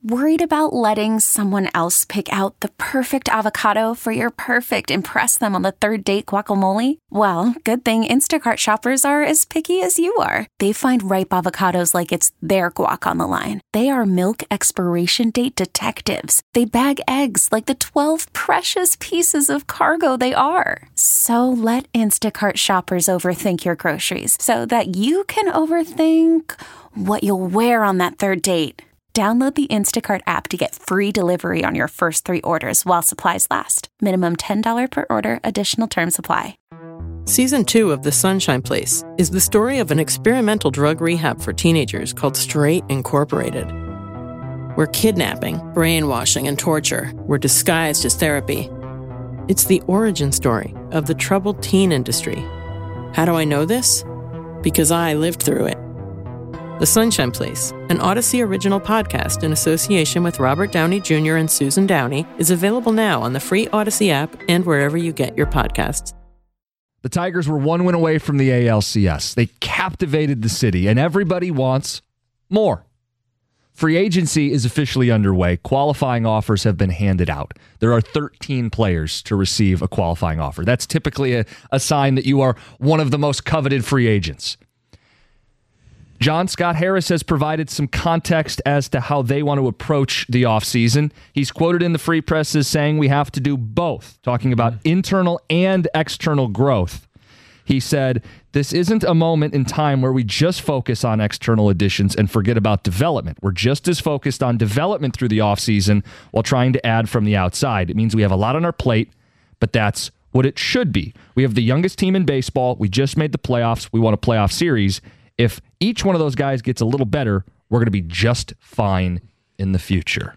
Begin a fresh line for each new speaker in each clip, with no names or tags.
Worried about letting someone else pick out the perfect avocado for your perfect impress them on the third date guacamole? Well, good thing Instacart shoppers are as picky as you are. They find ripe avocados like it's their guac on the line. They are milk expiration date detectives. They bag eggs like the 12 precious pieces of cargo they are. So let Instacart shoppers overthink your groceries so that you can overthink what you'll wear on that third date. Download the Instacart app to get free delivery on your first 3 orders while supplies last. Minimum $10 per order. Additional terms apply.
Season 2 of The Sunshine Place is the story of an experimental drug rehab for teenagers called Straight Incorporated, where kidnapping, brainwashing, and torture were disguised as therapy. It's the origin story of the troubled teen industry. How do I know this? Because I lived through it. The Sunshine Place, an Odyssey original podcast in association with Robert Downey Jr. and Susan Downey, is available now on the free Odyssey app and wherever you get your podcasts.
The Tigers were 1 win away from the ALCS. They captivated the city, and everybody wants more. Free agency is officially underway. Qualifying offers have been handed out. There are 13 players to receive a qualifying offer. That's typically a sign that you are one of the most coveted free agents. John Scott Harris has provided some context as to how they want to approach the offseason. He's quoted in the Free Press as saying we have to do both, talking about internal and external growth. He said, this isn't a moment in time where we just focus on external additions and forget about development. We're just as focused on development through the offseason while trying to add from the outside. It means we have a lot on our plate, but that's what it should be. We have the youngest team in baseball. We just made the playoffs. We want a playoff series. If each one of those guys gets a little better, we're going to be just fine in the future.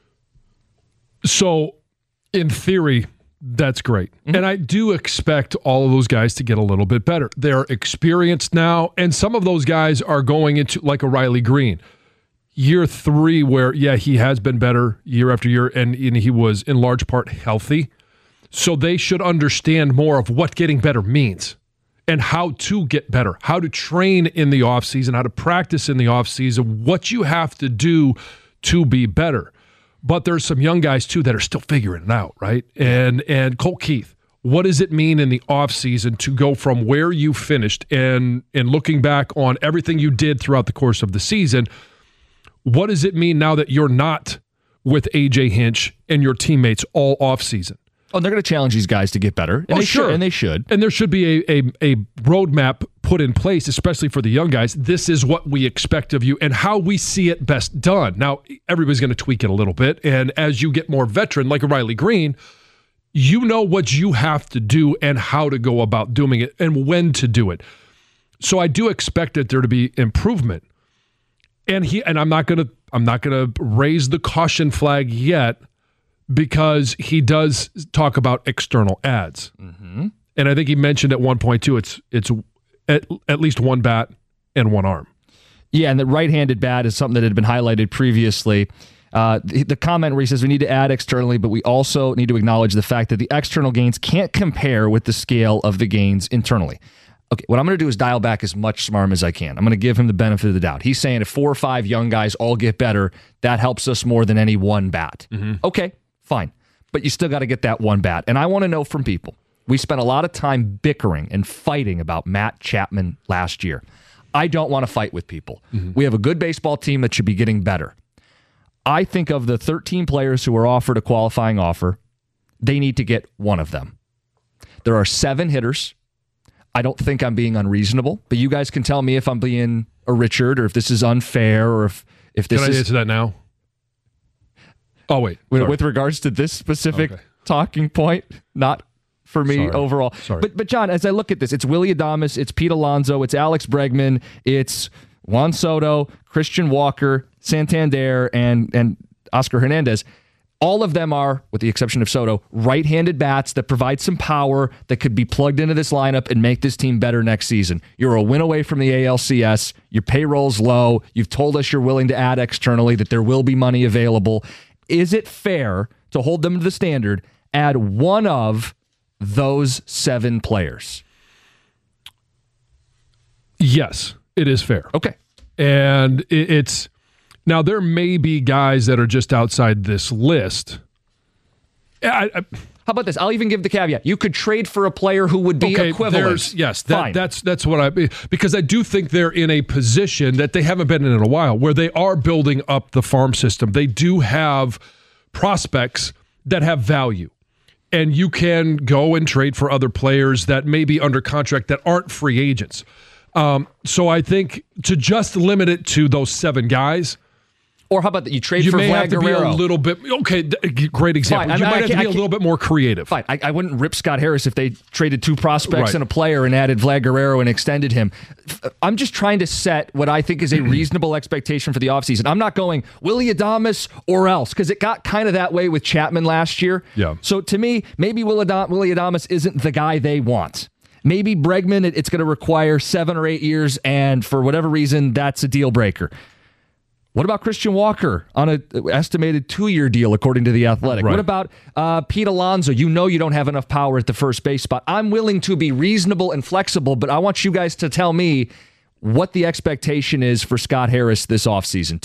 So, in theory, that's great. Mm-hmm. And I do expect all of those guys to get a little bit better. They're experienced now, and some of those guys are going into, like a Riley Green, year 3 where, yeah, he has been better year after year, and he was in large part healthy. So they should understand more of what getting better means. And how to get better, how to train in the offseason, how to practice in the offseason, what you have to do to be better. But there's some young guys, too, that are still figuring it out, right? And Colt Keith, what does it mean in the offseason to go from where you finished and looking back on everything you did throughout the course of the season, what does it mean now that you're not with A.J. Hinch and your teammates all offseason?
Oh, they're going to challenge these guys to get better. And
sure.
And they should.
And there should be a roadmap put in place, especially for the young guys. This is what we expect of you and how we see it best done. Now, everybody's going to tweak it a little bit. And as you get more veteran, like a Riley Green, you know what you have to do and how to go about doing it and when to do it. So I do expect that there to be improvement. And I'm not going to raise the caution flag yet, because he does talk about external ads. Mm-hmm. And I think he mentioned at one point, too, it's at least one bat and one arm.
Yeah, and the right-handed bat is something that had been highlighted previously. The comment where he says we need to add externally, but we also need to acknowledge the fact that the external gains can't compare with the scale of the gains internally. Okay, what I'm going to do is dial back as much smarm as I can. I'm going to give him the benefit of the doubt. He's saying if 4 or 5 young guys all get better, that helps us more than any one bat. Mm-hmm. Okay. Fine. But you still got to get that one bat. And I want to know from people. We spent a lot of time bickering and fighting about Matt Chapman last year. I don't want to fight with people. Mm-hmm. We have a good baseball team that should be getting better. I think of the 13 players who were offered a qualifying offer, they need to get one of them. There are 7 hitters. I don't think I'm being unreasonable, but you guys can tell me if I'm being a Richard or if this is unfair or if this is...
Can I answer that now? Oh, wait. Sorry.
With regards to this specific talking point, not for me overall.
Sorry.
But John, as I look at this, it's Willy Adames, it's Pete Alonso, it's Alex Bregman, it's Juan Soto, Christian Walker, Santander, and Oscar Hernandez. All of them are, with the exception of Soto, right-handed bats that provide some power that could be plugged into this lineup and make this team better next season. You're a win away from the ALCS. Your payroll's low. You've told us you're willing to add externally, that there will be money available. Is it fair to hold them to the standard, add one of those 7 players?
Yes, it is fair.
Okay.
And it's Now, there may be guys that are just outside this list.
How about this? I'll even give the caveat. You could trade for a player who would be equivalent.
Yes, that's what because I do think they're in a position that they haven't been in a while, where they are building up the farm system. They do have prospects that have value. And you can go and trade for other players that may be under contract that aren't free agents. So I think to just limit it to those 7 guys.
Or how about that? You trade
for
Vlad
Guerrero. You may have to be a little bit. Okay, great example.
Fine.
You might have to be a little bit more creative.
Fine. I wouldn't rip Scott Harris if they traded 2 prospects and a player and added Vlad Guerrero and extended him. I'm just trying to set what I think is a reasonable expectation for the offseason. I'm not going Willy Adames or else, because it got kind of that way with Chapman last year.
Yeah.
So to me, maybe Willy Adames isn't the guy they want. Maybe Bregman, it's going to require 7 or 8 years, and for whatever reason, that's a deal breaker. What about Christian Walker on an estimated 2-year deal, according to The Athletic?
Right.
What about Pete Alonso? You know you don't have enough power at the first base spot. I'm willing to be reasonable and flexible, but I want you guys to tell me what the expectation is for Scott Harris this offseason.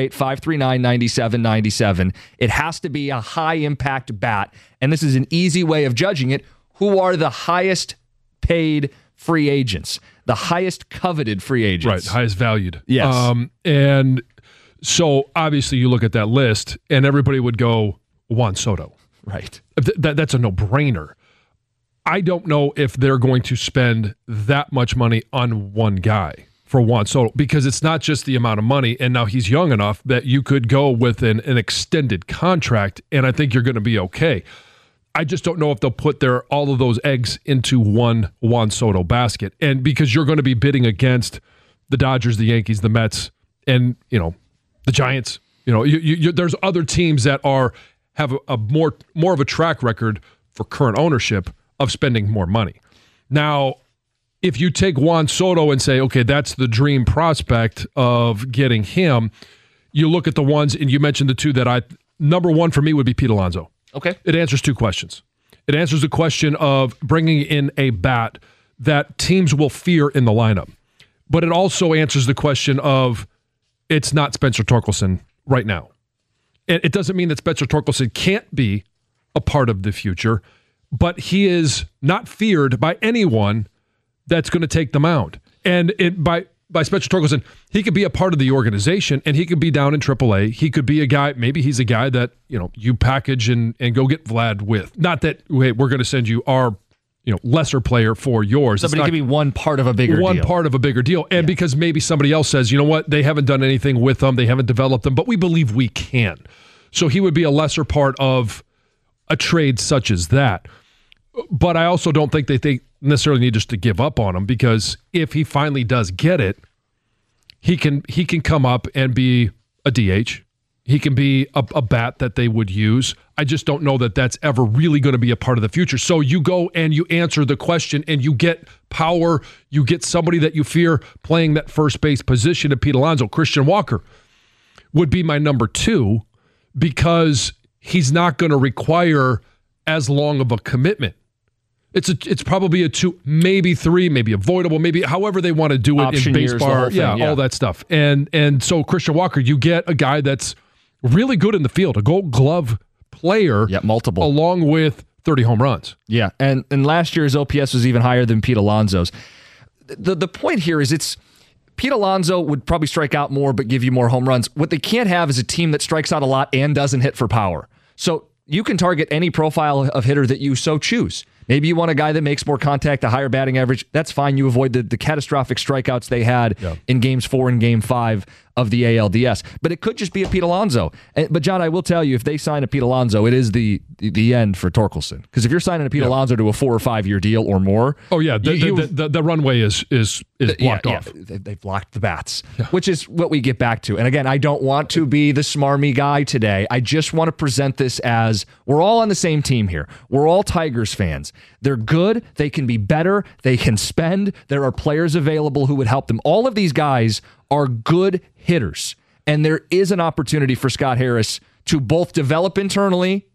248-539-9797. It has to be a high-impact bat, and this is an easy way of judging it. Who are the highest paid free agents? The highest coveted free agents.
Right, highest valued.
Yes.
And so obviously you look at that list and everybody would go Juan Soto.
Right.
That's a no-brainer. I don't know if they're going to spend that much money on one guy for Juan Soto, because it's not just the amount of money, and now he's young enough that you could go with an extended contract, and I think you're going to be okay. I just don't know if they'll put all of those eggs into one Juan Soto basket, and because you're going to be bidding against the Dodgers, the Yankees, the Mets, and the Giants. There's other teams that have a more of a track record for current ownership of spending more money. Now, if you take Juan Soto and say, okay, that's the dream prospect of getting him, you look at the ones, and you mentioned the 2 that number 1 for me would be Pete Alonso.
Okay.
It answers 2 questions. It answers the question of bringing in a bat that teams will fear in the lineup. But it also answers the question of it's not Spencer Torkelson right now. And it doesn't mean that Spencer Torkelson can't be a part of the future, but he is not feared by anyone that's going to take the mound. And by Spencer Torkelson, he could be a part of the organization, and he could be down in AAA. He could be a guy, maybe he's a guy that, you package and go get Vlad with. Not that, hey, we're going to send you our lesser player for yours.
Somebody could be one part of a bigger deal.
One part of a bigger deal. And because maybe somebody else says, you know what, they haven't done anything with them, they haven't developed them, but we believe we can. So he would be a lesser part of a trade such as that. But I also don't think they necessarily need just to give up on him, because if he finally does get it, he can come up and be a DH. He can be a bat that they would use. I just don't know that that's ever really going to be a part of the future. So you go and you answer the question, and you get power. You get somebody that you fear playing that first base position of Pete Alonso. Christian Walker would be my number 2, because he's not going to require as long of a commitment. It's probably a 2, maybe 3, maybe avoidable, maybe however they want to do it
option
in baseball. All that stuff. And so Christian Walker, you get a guy that's really good in the field, a Gold Glove player.
Yeah, multiple.
Along with 30 home runs.
Yeah, and last year's OPS was even higher than Pete Alonso's. The point here is Pete Alonso would probably strike out more but give you more home runs. What they can't have is a team that strikes out a lot and doesn't hit for power. So you can target any profile of hitter that you so choose. Maybe you want a guy that makes more contact, a higher batting average. That's fine. You avoid the catastrophic strikeouts they had in Games 4 and Game 5 of the ALDS. But it could just be a Pete Alonso. But, John, I will tell you, if they sign a Pete Alonso, it is the end for Torkelson. Because if you're signing a Pete Alonso to a 4 or 5 year deal or more...
Oh, yeah. The runway is blocked off.
They've blocked the bats, which is what we get back to. And again, I don't want to be the smarmy guy today. I just want to present this as we're all on the same team here. We're all Tigers fans. They're good. They can be better. They can spend. There are players available who would help them. All of these guys are good hitters. And there is an opportunity for Scott Harris to both develop internally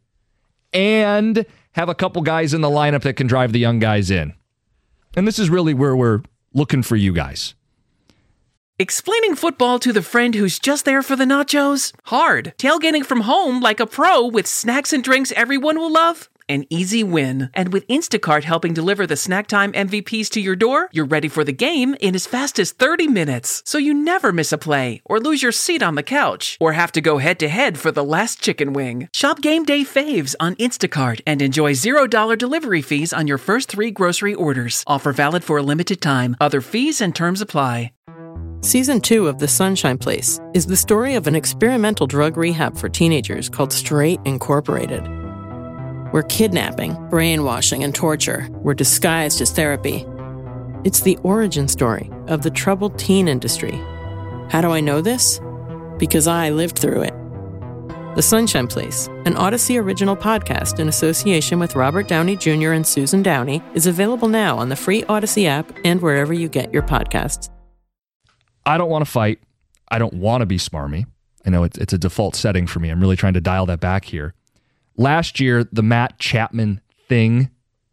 and have a couple guys in the lineup that can drive the young guys in. And this is really where we're looking for you guys.
Explaining football to the friend who's just there for the nachos? Hard. Tailgating from home like a pro with snacks and drinks everyone will love? An easy win. And with Instacart helping deliver the snack time MVPs to your door, you're ready for the game in as fast as 30 minutes. So you never miss a play, or lose your seat on the couch, or have to go head-to-head for the last chicken wing. Shop Game Day Faves on Instacart and enjoy $0 delivery fees on your first 3 grocery orders. Offer valid for a limited time. Other fees and terms apply.
Season 2 of The Sunshine Place is the story of an experimental drug rehab for teenagers called Straight Incorporated, where kidnapping, brainwashing, and torture were disguised as therapy. It's the origin story of the troubled teen industry. How do I know this? Because I lived through it. The Sunshine Place, an Odyssey original podcast in association with Robert Downey Jr. and Susan Downey, is available now on the free Odyssey app and wherever you get your podcasts.
I don't want to fight. I don't want to be smarmy. I know it's a default setting for me. I'm really trying to dial that back here. Last year, the Matt Chapman thing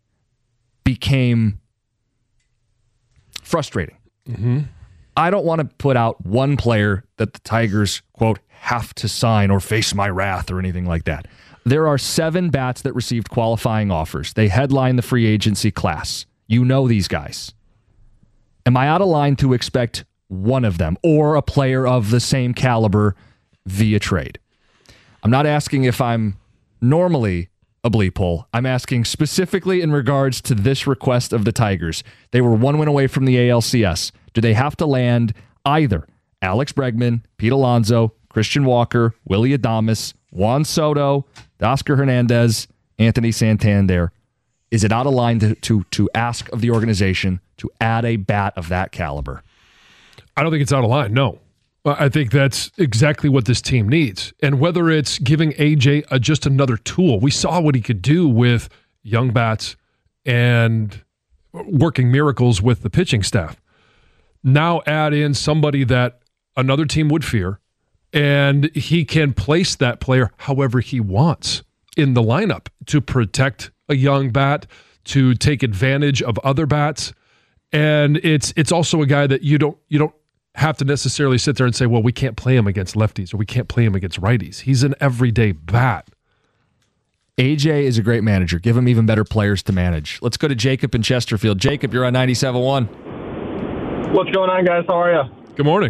became frustrating.
Mm-hmm.
I don't want to put out one player that the Tigers, quote, have to sign or face my wrath or anything like that. There are 7 bats that received qualifying offers. They headline the free agency class. You know these guys. Am I out of line to expect one of them or a player of the same caliber via trade? I'm not asking if I'm normally a bleep hole. I'm asking specifically in regards to this request of the Tigers. They were 1 win away from the ALCS. Do they have to land either Alex Bregman, Pete Alonso, Christian Walker, Willy Adames, Juan Soto, Oscar Hernandez, Anthony Santander? Is it out of line to ask of the organization to add a bat of that caliber?
I don't think it's out of line, no. I think that's exactly what this team needs. And whether it's giving AJ just another tool, we saw what he could do with young bats and working miracles with the pitching staff. Now add in somebody that another team would fear, and he can place that player however he wants in the lineup to protect a young bat, to take advantage of other bats. And it's also a guy that you don't have to necessarily sit there and say, well, we can't play him against lefties or we can't play him against righties. He's an everyday bat.
AJ is a great manager. Give him even better players to manage. Let's go to Jacob in Chesterfield. Jacob, you're on 97.1.
What's going on, guys? How are you?
Good morning.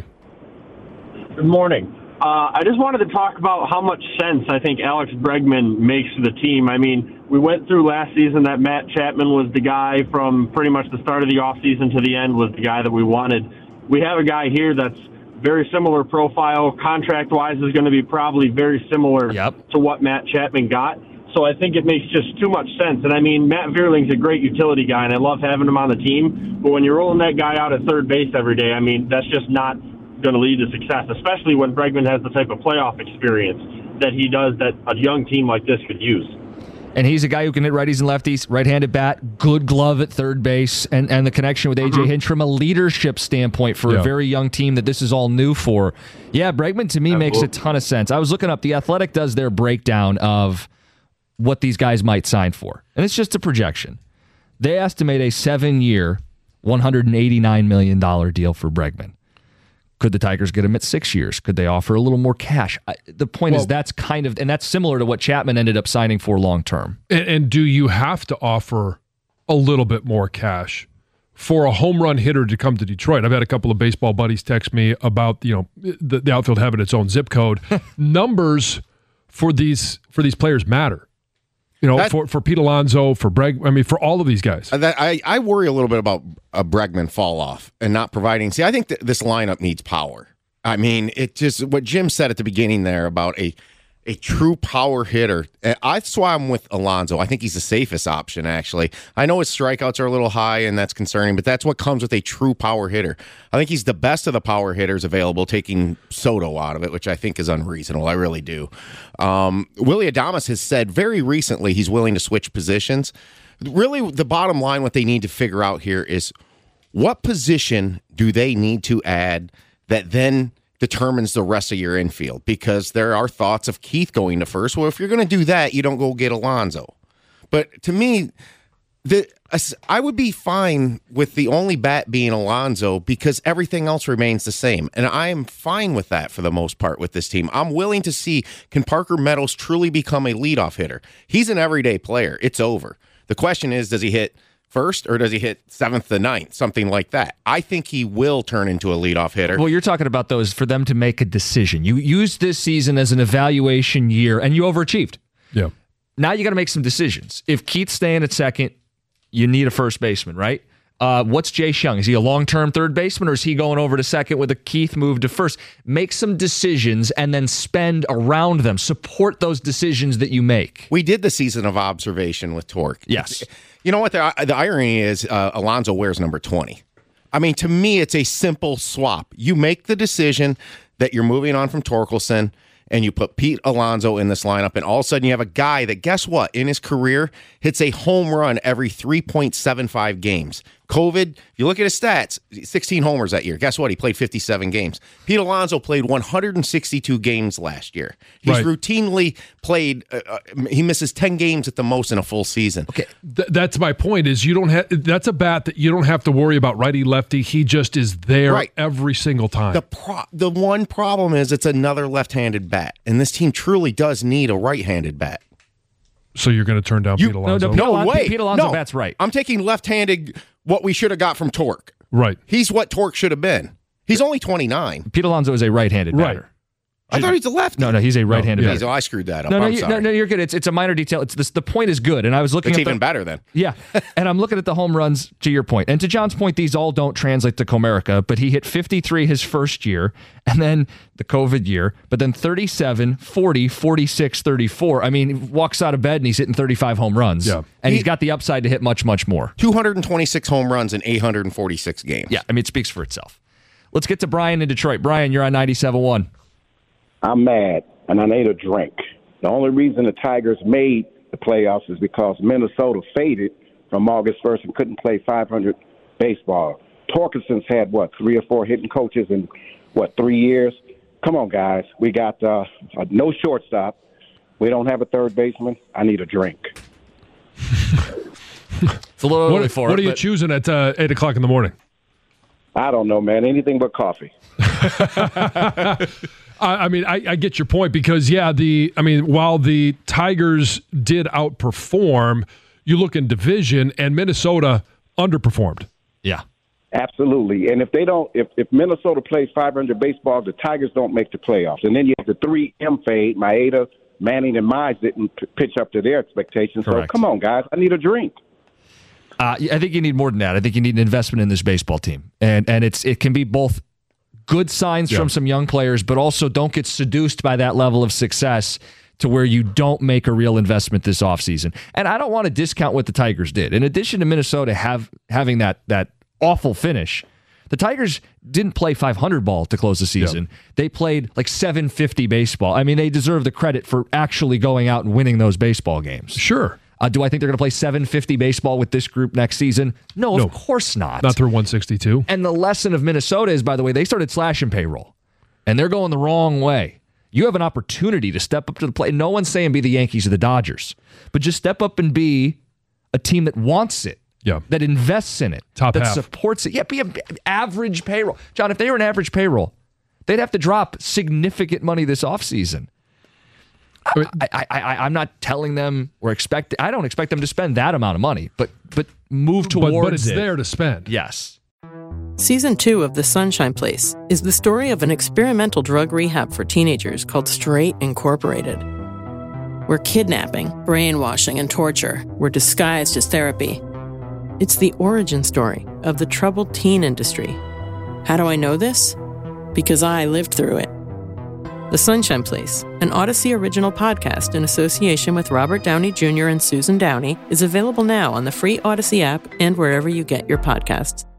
Good morning. I just wanted to talk about how much sense I think Alex Bregman makes to the team. I mean, we went through last season that Matt Chapman was the guy from pretty much the start of the offseason to the end was the guy that we wanted. We have a guy here that's very similar profile. Contract-wise is going to be probably very similar to what Matt Chapman got. So I think it makes just too much sense. And, I mean, Matt Vierling's a great utility guy, and I love having him on the team. But when you're rolling that guy out at third base every day, I mean, that's just not going to lead to success, especially when Bregman has the type of playoff experience that he does that a young team like this could use.
And he's a guy who can hit righties and lefties, right-handed bat, good glove at third base, and the connection with A.J. Hinch from a leadership standpoint for a very young team that this is all new for. Yeah, Bregman to me makes a ton of sense. I was looking up, The Athletic does their breakdown of what these guys might sign for, and it's just a projection. They estimate a 7-year, $189 million deal for Bregman. Could the Tigers get him at 6 years? Could they offer a little more cash? The point is that's kind of, and that's similar to what Chapman ended up signing for long term.
And do you have to offer a little bit more cash for a home run hitter to come to Detroit? I've had a couple of baseball buddies text me about the outfield having its own zip code. Numbers for these players matter. For Pete Alonso, for for all of these guys.
I worry a little bit about a Bregman fall off and not providing. See, I think that this lineup needs power. I mean, it just what Jim said at the beginning there about a true power hitter. That's why I'm with Alonso. I think he's the safest option, actually. I know his strikeouts are a little high, and that's concerning, but that's what comes with a true power hitter. I think he's the best of the power hitters available, taking Soto out of it, which I think is unreasonable. I really do. Willy Adames has said very recently he's willing to switch positions. Really, the bottom line, what they need to figure out here is what position do they need to add that then determines the rest of your infield, because there are thoughts of Keith going to first. Well, if you're going to do that, you don't go get Alonso. But to me, I would be fine with the only bat being Alonso because everything else remains the same. And I am fine with that for the most part with this team. I'm willing to see, can Parker Meadows truly become a leadoff hitter? He's an everyday player. It's over. The question is, does he hit first or does he hit 7th to 9th? Something like that. I think he will turn into a leadoff hitter.
Well, you're talking about those for them to make a decision. You used this season as an evaluation year and you overachieved.
Yeah.
Now you got to make some decisions. If Keith's staying at second, you need a first baseman, right? What's Jace Jung? Is he a long-term third baseman or is he going over to second with a Keith move to first? Make some decisions and then spend around them. Support those decisions that you make.
We did the season of observation with Torque.
Yes.
You know what? The irony is Alonso wears number 20. I mean, to me, it's a simple swap. You make the decision that you're moving on from Torkelson, and you put Pete Alonso in this lineup, and all of a sudden you have a guy that, guess what, in his career, hits a home run every 3.75 games. COVID, if you look at his stats, 16 homers that year. Guess what? He played 57 games. Pete Alonso played 162 games last year. He's routinely played, he misses 10 games at the most in a full season.
Okay, that's my point, is you don't have, that's a bat that you don't have to worry about righty-lefty. He just is there every single time.
The one problem is it's another left-handed bat, and this team truly does need a right-handed bat.
So you're going to turn down Pete Alonso?
No way.
Pete Alonso bats right.
I'm taking left-handed, what we should have got from Torque.
Right.
He's what Torque should have been. He's only 29.
Pete Alonso is a right-handed batter.
I thought he's a lefty.
No, he's a right-handed batter.
So I screwed that up.
No, you're good. It's a minor detail. The point is good, and I was looking.
It's
at
even better then.
Yeah, and I'm looking at the home runs. To your point, and to John's point, these all don't translate to Comerica, but he hit 53 his first year, and then the COVID year, but then 37, 40, 46, 34. I mean, he walks out of bed and he's hitting 35 home runs.
Yeah,
and he's got the upside to hit much, much more.
226 home runs in 846 games.
Yeah, I mean, it speaks for itself. Let's get to Brian in Detroit. Brian, you're on 97.1.
I'm mad, and I need a drink. The only reason the Tigers made the playoffs is because Minnesota faded from August 1st and couldn't play 500 baseball. Torkelson's had, 3 or 4 hitting coaches in, 3 years? Come on, guys. We got no shortstop. We don't have a third baseman. I need a drink.
It's a little early for it.
What are you choosing at 8 o'clock in the morning?
I don't know, man. Anything but coffee.
I mean, I get your point because, while the Tigers did outperform, you look in division and Minnesota underperformed.
Yeah.
Absolutely. And if Minnesota plays 500 baseball, the Tigers don't make the playoffs. And then you have the 3M fade. Maeda, Manning, and Mize didn't pitch up to their expectations.
Correct.
So come on, guys. I need a drink.
I think you need more than that. I think you need an investment in this baseball team. And it can be both good signs from some young players, but also don't get seduced by that level of success to where you don't make a real investment this offseason. And I don't want to discount what the Tigers did. In addition to Minnesota having that awful finish, the Tigers didn't play 500 ball to close the season. Yep. They played like 750 baseball. I mean, they deserve the credit for actually going out and winning those baseball games.
Sure.
Do I think they're going to play 750 baseball with this group next season? No, of course not.
Not through 162.
And the lesson of Minnesota is, by the way, they started slashing payroll, and they're going the wrong way. You have an opportunity to step up to the plate. No one's saying be the Yankees or the Dodgers, but just step up and be a team that wants it, that invests in it, that supports it. Yeah, be an average payroll. John, if they were an average payroll, they'd have to drop significant money this offseason. I'm not telling them I don't expect them to spend that amount of money, but move towards it.
But it's there to spend.
Yes.
Season 2 of The Sunshine Place is the story of an experimental drug rehab for teenagers called Straight Incorporated, where kidnapping, brainwashing, and torture were disguised as therapy. It's the origin story of the troubled teen industry. How do I know this? Because I lived through it. The Sunshine Place, an Odyssey original podcast in association with Robert Downey Jr. and Susan Downey, is available now on the free Odyssey app and wherever you get your podcasts.